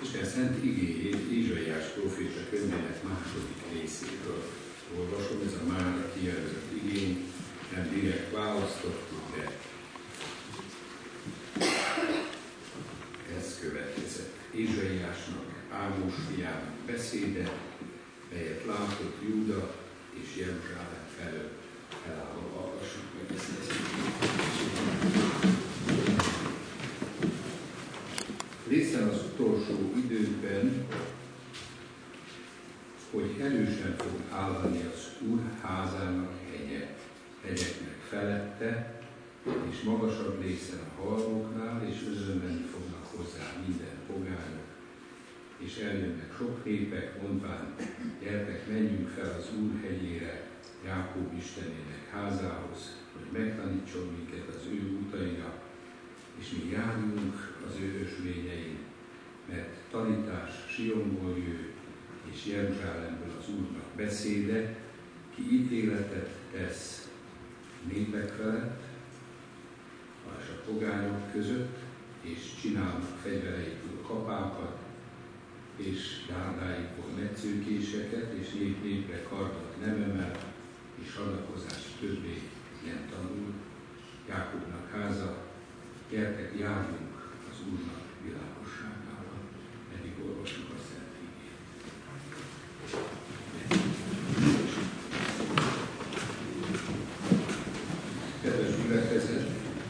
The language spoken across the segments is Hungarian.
Isten szent igéjét Ézsaiás próféta könyvének második részéből olvasom. Ez a mára kijelölt igény, nem direkt választottuk, de ez következett. Ézsaiásnak, Ámos fiának beszéde, melyet látott Júda és Jeruzsálem felől. Elállva hallgassuk meg ezt az Részen az utolsó időkben, hogy erősen fog állani az Úr házának hegye, hegyeknek felette, és magasabb részen a halmoknál, és özönleni fognak hozzá minden pogányok, és eljönnek sok népek, mondván, gyertek, menjünk fel az Úr hegyére, Jákob Istenének házához, hogy megtanítson minket az ő útaira, és mi járjunk az ő ösvényein, mert tanítás Sionból jő, és Jeruzsálemből az Úrnak beszéde, ki ítéletet tesz népek felett, és a pogányok között, és csinálnak fegyvereikből kapákat, és dárdáikból metszőkéseket, és népre kardot nem emel, és hadakozást többé nem tanul. Jákobnak háza, gyertek, járjunk az Úrnak világosságával, eddig olvassuk a Szent Igét. Kedves gyülekezet,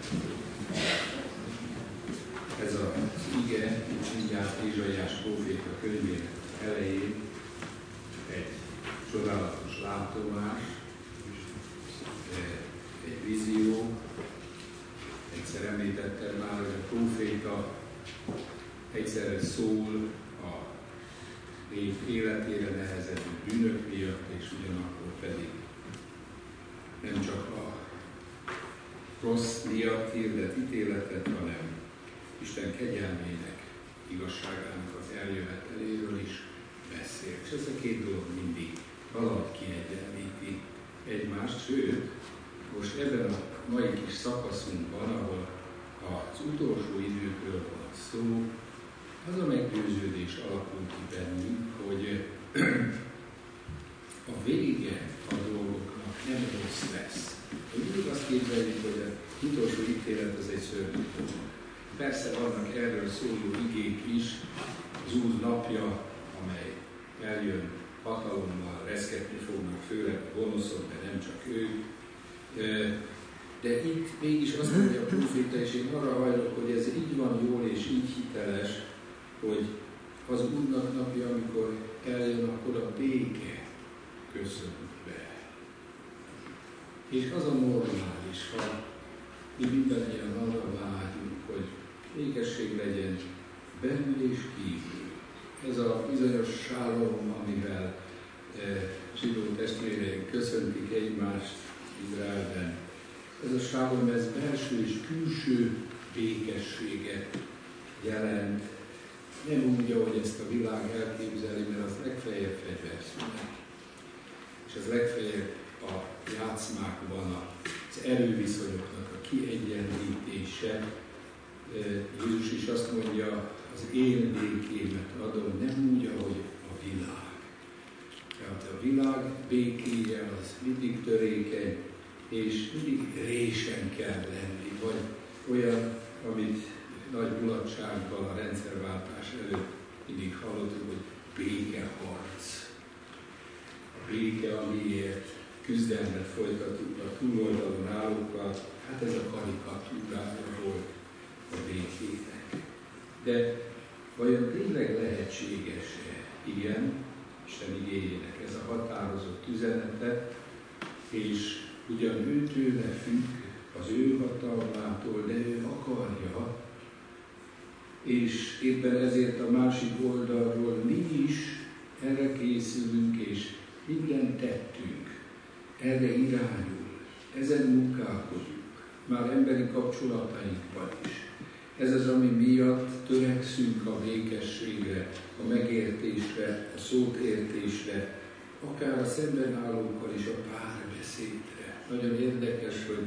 ez az ige, mindjárt Ézsaiás próféta könyvének elején egy csodálatos látomás, egy vízió. Egyszer említettem már, hogy a próféta egyszerre szól a nép életére nehezedő bűnök miatt, és ugyanakkor pedig nem csak a rossz miatt hirdet ítéletet, hanem Isten kegyelmének, igazságának az eljöveteléről is beszél. És ez a két dolog mindig valahogy kiegyenlíti egymást, sőt, most ebben a mai kis szakaszunkban, ahol az utolsó időkről van szó, az a meggyőződés alakul ki bennünk, hogy a vége a dolgoknak nem rossz lesz. Mindig azt képzeljük, hogy az utolsó ítélet az egy szörnyű dolog. Persze vannak erről szóló igék is, az Úr napja, amely eljön hatalommal, reszketni fognak főleg a gonoszok, de nem csak ők. De itt mégis azt mondja a próféta, és én arra hajlok, hogy ez így van jól és így hiteles, hogy az Úrnak napja, amikor eljön, akkor a béke köszön be. És az a normális, ha mi mindannyian arra vágyunk, hogy békesség legyen belül és kívül. Ez a bizonyos sálom, amivel zsidó testvéreink köszöntik egymást Izraelben. Ez a sálom, ez belső és külső békességet jelent. Nem úgy, ahogy ezt a világ elképzeli, mert az legfeljebb fegyverszünet. És az legfeljebb a játszmákban az erőviszonyoknak a kiegyenlítése. Jézus is azt mondja, az én békémet adom, nem úgy, ahogy a világ. Tehát a világ békéje az mindig törékeny, és mindig résen kell lenni, vagy olyan, amit nagy mulatságban a rendszerváltás előtt mindig hallottuk, hogy békeharc. A béke, amiért küzdelmet folytatunk a túloldalon állókkal, hát ez a karikatúrája volt a békének. De vajon tényleg lehetséges-e? Igen, Isten igéjének ez a határozott üzenete, és ugyan ő tőle függ, az ő hatalmától, de ő akarja, és éppen ezért a másik oldalról mi is erre készülünk, és mindent tettünk, erre irányul, ezen munkálkodunk, már emberi kapcsolatainkban is. Ez az, ami miatt törekszünk a békességre, a megértésre, a szótértésre, akár a szembenállókkal is a párbeszédre. Nagyon érdekes, hogy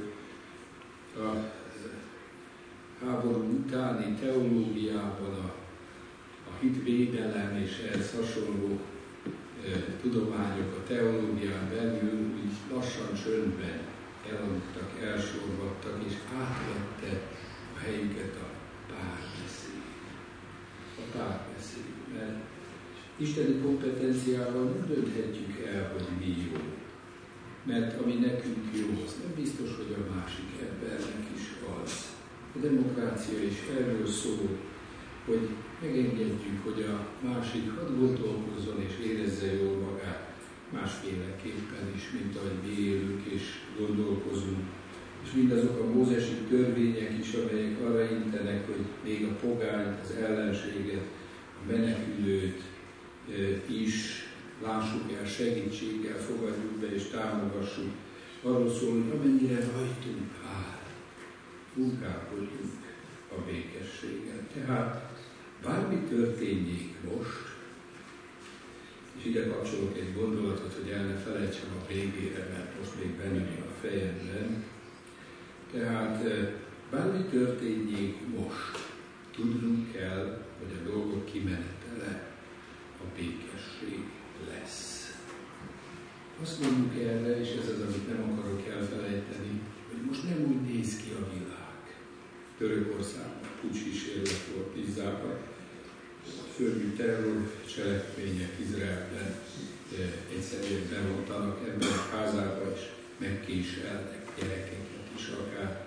a háború utáni teológiában a hitvédelem és ehhez hasonló tudományok a teológián belül úgy lassan csöndben elaludtak, elsorvadtak, és átvette a helyüket a párbeszéd. A párbeszéd, mert isteni kompetenciával nem dönthetjük el, hogy mi jó. Mert ami nekünk jó, az nem biztos, hogy a másik embernek is az. A demokrácia is erről szól, hogy megengedjük, hogy a másik hadd gondolkozzon és érezze jól magát másféleképpen is, mint ahogy mi élünk és gondolkozunk. És mindazok a mózesi törvények is, amelyek arra intenek, hogy még a pogányt, az ellenséget, a menekülőt is lássuk el, segítséggel fogadjuk be és támogassuk. Arról szól, hogy amennyire rajtunk áll, munkálkodjunk a békességen. Tehát bármi történjék most, és ide kapcsolok egy gondolatot, hogy el ne felejtsem a végére, mert most még benne a fejemben. Tehát bármi történjék most, tudnunk kell, hogy a dolgok kimenetele a békesség lesz. Azt mondjuk erre, és ez az, amit nem akarok elfelejteni, hogy most nem úgy néz ki a világ. Törökországban pucskísérlet volt Izraelben, szörnyű terror cselekmények Izraelben, egyszerűen bevontanak emberek házába, és megkéseltek gyerekeket is akár.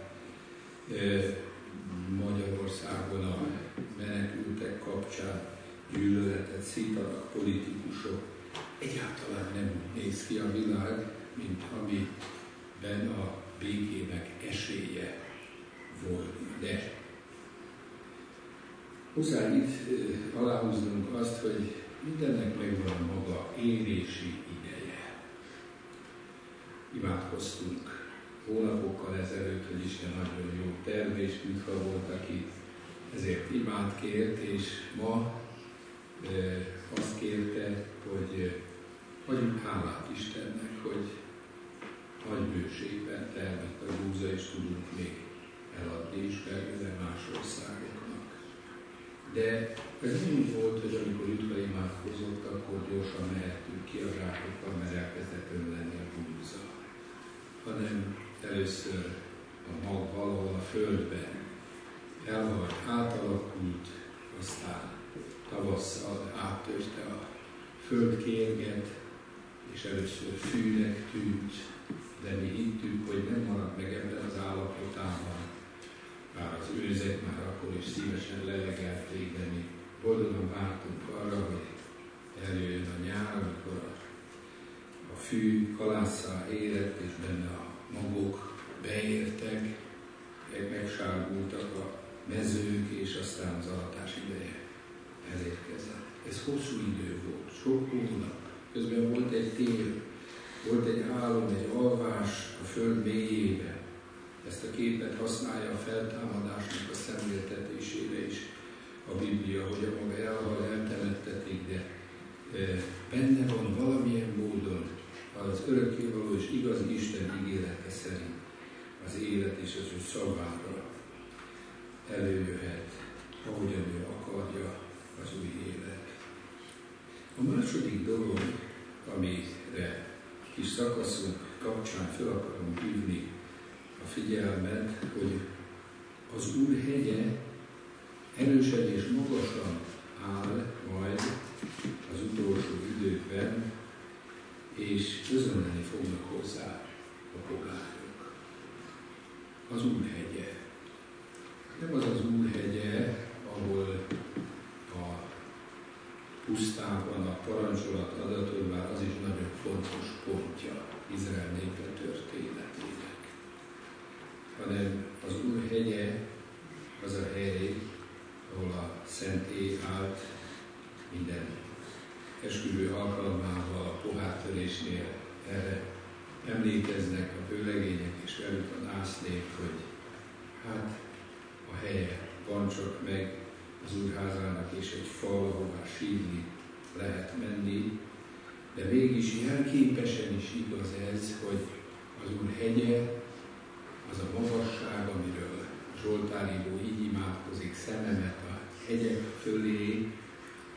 Magyarországon a menekültek kapcsán gyűlöletet szítanak politikusok. Egyáltalán nem úgy néz ki a világ, mint amiben a békének esélye volt. De muszáj itt aláhúznunk azt, hogy mindennek megvan a maga érési ideje. Imádkoztunk hónapokkal ezelőtt, hogy Isten nagyon jó terve és műfa volt, aki ezért imát kért, és ma azt kérte, hogy adjunk hálát Istennek, hogy nagy bőségben termett a búza, és tudunk még eladni is belőle más országoknak. De ez nem úgy volt, hogy amikor Jutka imádkozott, akkor gyorsan mehettünk ki a zsákokkal, mert elkezdett önlenni a búza. Hanem először a mag valahol a földben elhalt, átalakult, aztán tavasszal áttörte a földkérget, és először fűnek tűnt, de mi hittük, hogy nem marad meg ebben az állapotában. Bár az őzek már akkor is szívesen lelegelték, de mi boldogan vártunk arra, hogy eljöjjön a nyár, amikor a fű kalásszá érett, és benne a magok beértek, megsárgultak a mezők, és aztán az aratás ideje elérkezett. Ez hosszú idő volt, sok hónap. Közben volt egy tél, volt egy álom, egy alvás a föld mélyében. Ezt a képet használja a feltámadásnak a szemléltetésére is a Biblia, hogy a maga elhal, eltemettetik, de benne van valamilyen módon az örökkévaló és igaz Isten ígérete szerint az élet és az ő szavára előjöhet, ahogyan ő akarja az új élet. A második dolog, amire kis szakaszunk kapcsán fel akarom hívni a figyelmet, hogy az Úr hegye erősen és magasan áll majd az utolsó időkben, és közölni fognak hozzá a pogányok. Az Úr hegye. Nem az az Úr hegye, ahol a pusztában a parancsolat adatot, bár az is nagyon fontos pontja Izrael népe történetének. Hanem az Úr hegye az a hely, ahol a szentély állt minden esküvő alkalmával, a pohártörésnél erre emlékeznek a vőlegények és velük a násznép, hogy hát a helye van csak meg az Úrházának, és egy fal, ahová sírni lehet menni, de mégis jelképesen is igaz ez, hogy az Úr hegye, az a magasság, amiről Zsoltáríró így imádkozik, szememet a hegyek fölé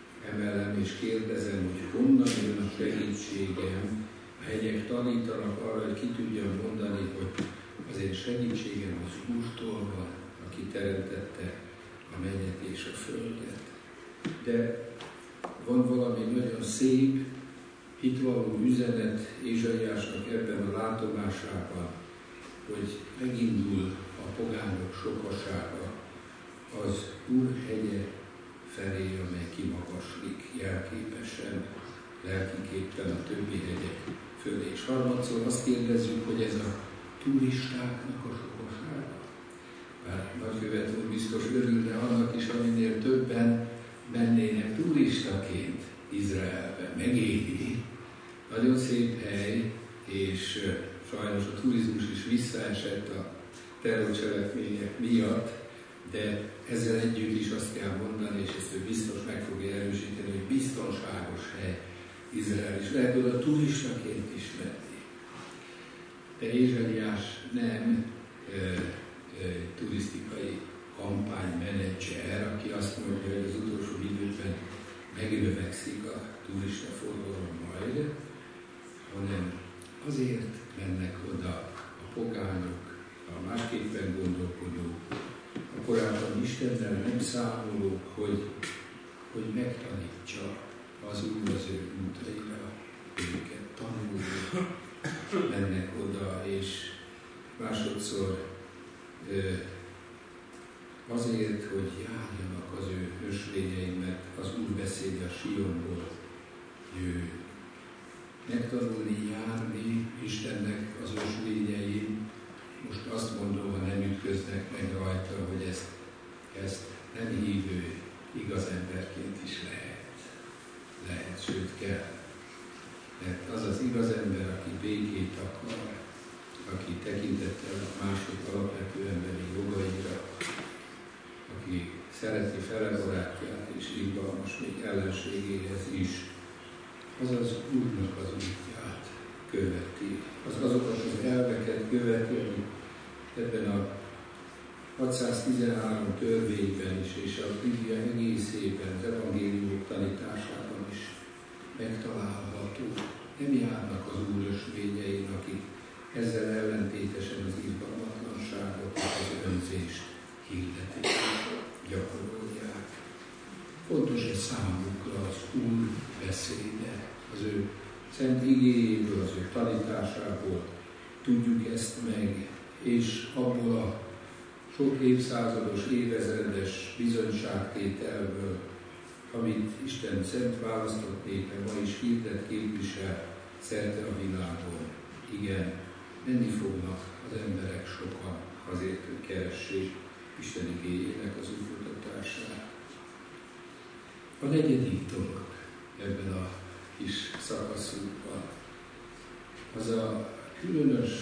segítségem, a hegyek tanítanak arra, hogy ki tudjam mondani, hogy az én segítségem az Úrtól van, aki teremtette a mennyet és a földet. De van valami nagyon szép, hitvalló üzenet Ézsaiásnak ebben a látomásában, hogy megindul a pogányok sokasága az Úr hegye felé, amely kimagaslik jelképesen, lelkiképpen a többi hegyek fölé. És harmadszor azt kérdezzük, hogy ez a turistáknak a sokasága. Bár nagykövet úr biztos örülne annak is, aminél többen mennének turistaként Izraelbe, megéri. Nagyon szép hely, és sajnos a turizmus is visszaesett a terrorcselekmények miatt, de ezzel együtt is azt kell mondani, és ezt ő biztos meg fogja erősíteni, hogy biztonságos hely Izrael is. Lehet oda turistaként is menni. De Ézsaiás nem turisztikai kampánymenedzser, aki azt mondja, hogy az utolsó időben megnövekszik a turista forgalom majd, hanem azért mennek oda a pogányok, a másképpen gondolkodók, a korábban Istennel nem számolók, hogy megtanítsa az Úr az ő útaira, őket tanulni, mennek oda, és másodszor azért, hogy járjanak az ő ösvényein, mert az Úr beszéde a Sionból jön. Megtanulni járni Istennek az ösvényein, most azt mondom, ha nem ütköznek meg rajta, hogy ezt nem hívő igaz emberként is lehet, sőt kell. Mert az az igaz ember, aki békét akar, aki tekintettel a másik alapvető emberi jogaira, aki szereti fele barátját és irgalmas még ellenségéhez is, az az Úrnak az útját követi. Azokat az elveket követi, amit ebben a 613 törvényben is, és a Biblia egészében, az evangéliumok tanításában is megtalálható. Nem járnak az Úr ösvényein, akik ezzel ellentétesen az irgalmatlanságot, az önzést hirdetik, gyakorolják. Fontos ez számukra az Úr beszéde, az ő szent igéjéből, az ő tanításából tudjuk ezt meg, és abból a sok évszázados, évezredes bizonyságtételből, amit Isten szent választott népe ma is hirdet, képvisel szerte a világon. Igen, menni fognak az emberek sokan azért, hogy keressék Isten igéjének az útmutatását. A negyedik dolog ebben a kis szakaszunkban az a különös,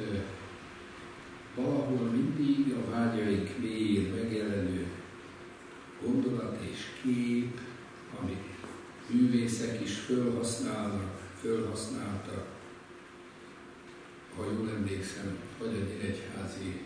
valahol mindig a vágyaink mélyén megjelenő gondolat és kép, amit művészek is fölhasználtak. Ha jól emlékszem, vagy egy egyházi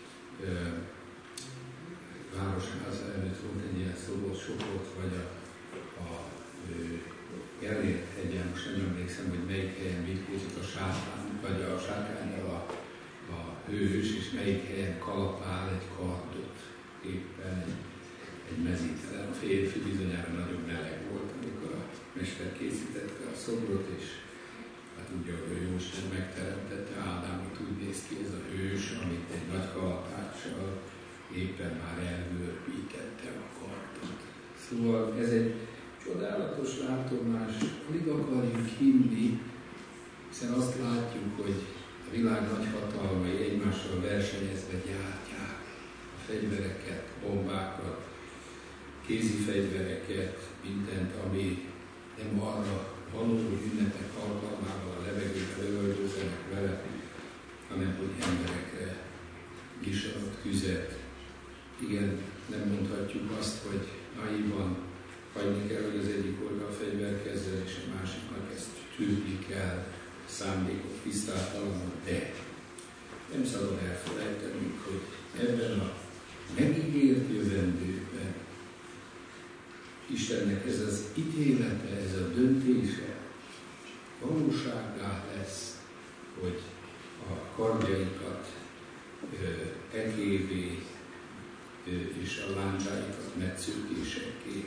városháza előtt volt egy ilyen szobrot, vagy a Gellért hegyen, most nem emlékszem, hogy melyik helyen birkózik a sátán, vagy a sátánnyal a hős, és melyik helyen kalapál egy kardot, éppen egy mezítelen. A férfi bizonyára nagyon meleg volt, amikor a mester készítette a szobrot, és hát tudja, hogy a Jóisten megteremtette Ádámot, úgy néz ki ez a hős, amit egy nagy kalapáccsal éppen már elvörpítette a kardot. Szóval ez egy csodálatos látomás, alig akarjuk hinni, hiszen azt látjuk, hogy a világ nagy hatalmai egymással versenyezve gyártják a fegyvereket, bombákat, kézi fegyvereket, mindent, ami nem arra való, hogy ünnepek alkalmával a levegőbe lövöldözzenek vele, hanem hogy emberekre gisarat, tüzet. Igen, nem mondhatjuk azt, hogy naivan hagyni kell, hogy az egyik oldal fegyverkezzen, és a másiknak ezt tűrni kell, szándékok tisztátalanul, de nem szabad elfelejtenünk, hogy ebben a megígért jövendőben Istennek ez az ítélete, ez a döntése, valósággá lesz, hogy a kardjaikat egévé és a láncsáikat metszőkésekké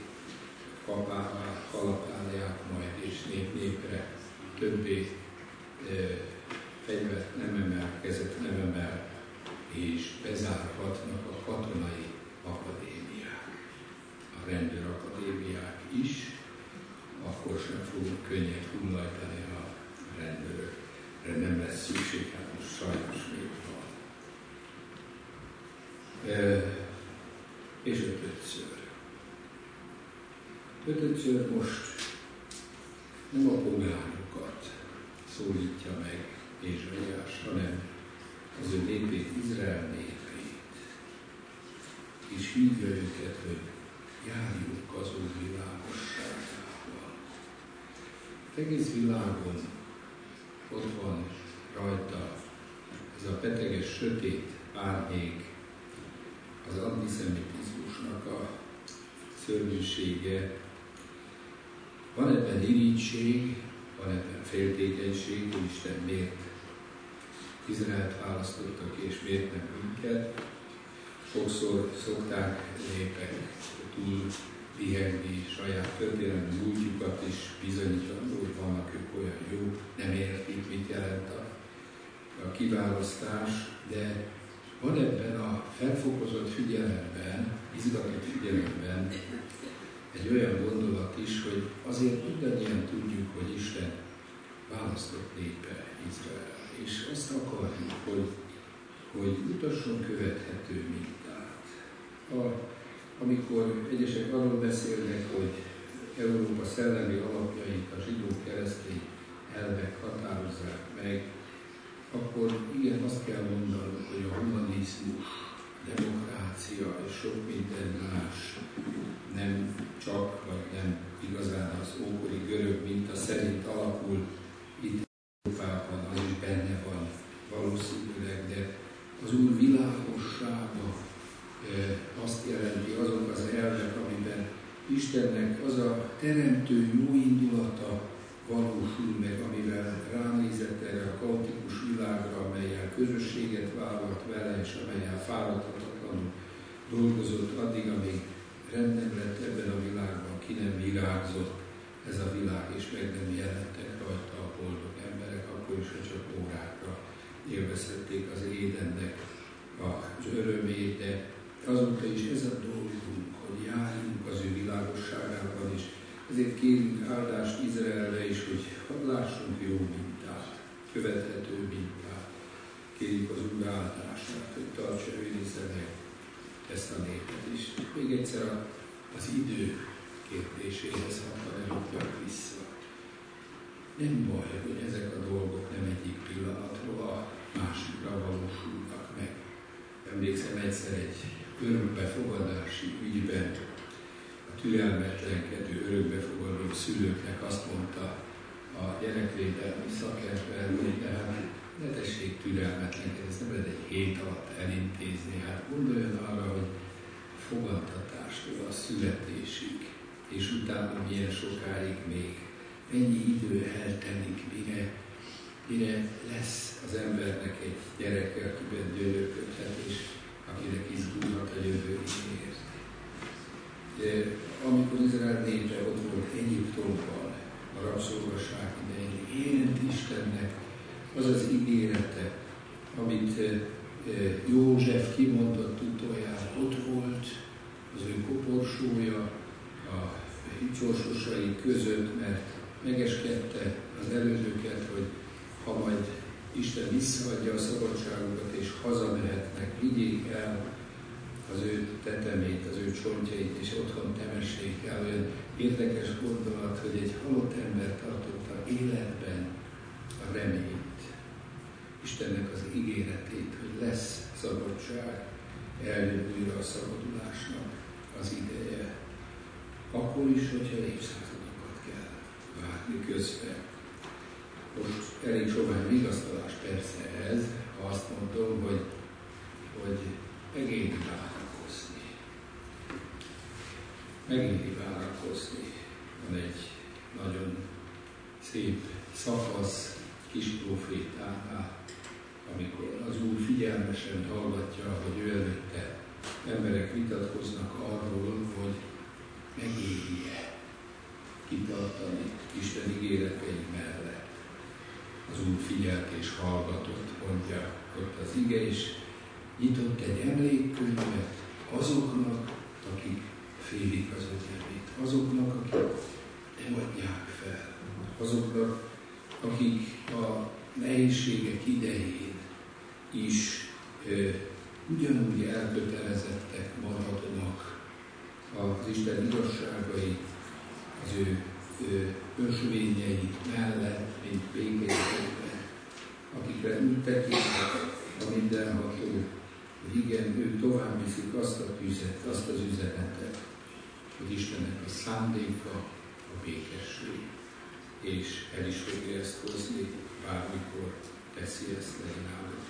kalapálják majd, és népre többé fegyvert nem emel, kezet nem emel, és bezárhatnak a katonai akadémiák, a rendőrakadémiák is, akkor sem fogunk könnyet hullajtani a rendőrökre, nem lesz szükség, hát most sajnos még van. És ötödször most nem a pogánokat szólítja meg Ézsaiás, hanem az ő népét, Izrael népét, és hívja őket, hogy járjunk az Úr világosságával. Egész világon ott van rajta ez a beteges, sötét árnyék, az antiszemitizmusnak a szörnyűsége. Van ebben irigység, van ebben féltékenység, hogy Isten miért Izraelt választottak, és miért nem minket. Sokszor szokták népek túl pihegni saját történelmi múltjukat is bizonyítani, hogy vannak ők olyan jó, nem értik, mit jelent a kiválasztás, de van ebben a felfokozott figyelemben, izgatott figyelemben egy olyan gondolat is, hogy azért mindannyian tudjuk, hogy Isten választott népe Izrael, és azt akarjuk, hogy mutasson követhető mintát. Amikor egyesek arról beszélnek, hogy Európa szellemi alapjait a zsidó-keresztény elvek határozzák meg, akkor igen, azt kell mondanunk, hogy a humanizmus, a demokrácia és sok minden más nem csak, vagy nem igazán az ókori görög minta szerint alakul itt Európában, az is benne van valószínűleg, de az Úr világossága azt jelenti, azok az elvek, amiben Istennek az a teremtő jó indulata valósul meg, amivel ránézett erre a kaotikus világra, amellyel közösséget vállalt vele, és amellyel fáradhatatlanul dolgozott addig, amíg rendben lett ebben a világban, ki nem virágzott ez a világ, és meg nem jelentek rajta a boldog emberek, akkor is, hogy csak órákra élvezhették az édennek az örömét, de azóta is ez a dolgunk, hogy járjunk az ő világosságában is. Ezért kérünk áldást Izraelre is, hogy hadd lássunk jó mintát, követhető mintát. Kérjük az Úr áldását, hogy tartsa őrizze meg ezt a népet is. Még egyszer az idő kérdéséhez hadd vissza. Nem baj, hogy ezek a dolgok nem egyik pillanatról a másikra valósulnak meg. Emlékszem egyszer egy örökbefogadási ügyben a türelmetlenkedő örökbefogadó szülőknek azt mondta a gyerekvédelmi szakember, hogy ne tessék türelmetlenkedni, ezt nem lehet egy hét alatt elintézni. Hát gondoljon arra, hogy fogadtatástól a születésig, és utána milyen sokáig még, mennyi idő eltelik, mire lesz az embernek egy gyereke, akiben gyönyörködhet, és akinek izgulhat a jövőjéért. De amikor Izrael népe ott volt Egyiptomban, a rabszolgaság idején, élt Istennek az az ígérete, amit József kimondott utoljára, ott volt az ő koporsója a csorsosai között, mert megeskedte az elődöket, hogy ha majd Isten visszaadja a szabadságukat és hazamehetnek, vigyék el az ő tetemét, az ő csontjait, és otthon temessék el. Olyan érdekes gondolat, hogy egy halott ember tartotta életben a reményt, Istennek az ígéretét, hogy lesz szabadság, eljön újra a szabadulásnak az ideje. Akkor is, hogyha évszázadokat kell várni közben. Most elég sovány vigasztalás persze ez, ha azt mondom, hogy megéri várakozni. Megéri várakozni. Van egy nagyon szép szakasz kis profétánál, amikor az Úr figyelmesen hallgatja, hogy ő előtte emberek vitatkoznak arról, hogy megéri-e kitartani Isten ígéretei mellett. Az Úr figyelt és hallgatott, mondja ott az ige, és nyitott egy emlékkönyvet azoknak, akik félik az ő nevét, azoknak, akik nem adják fel, azoknak, akik a nehézségek idején is ugyanúgy elkötelezettek maradnak az Isten igazságai, az ő ösvényei mellett, mint békésségben, akikre úgy tekintek a mindenható, hogy igen, ők tovább viszik azt az üzenetet, hogy Istennek a szándéka a békesség, és el is fogja ezt hozni, bármikor teszi ezt, legyen áldott.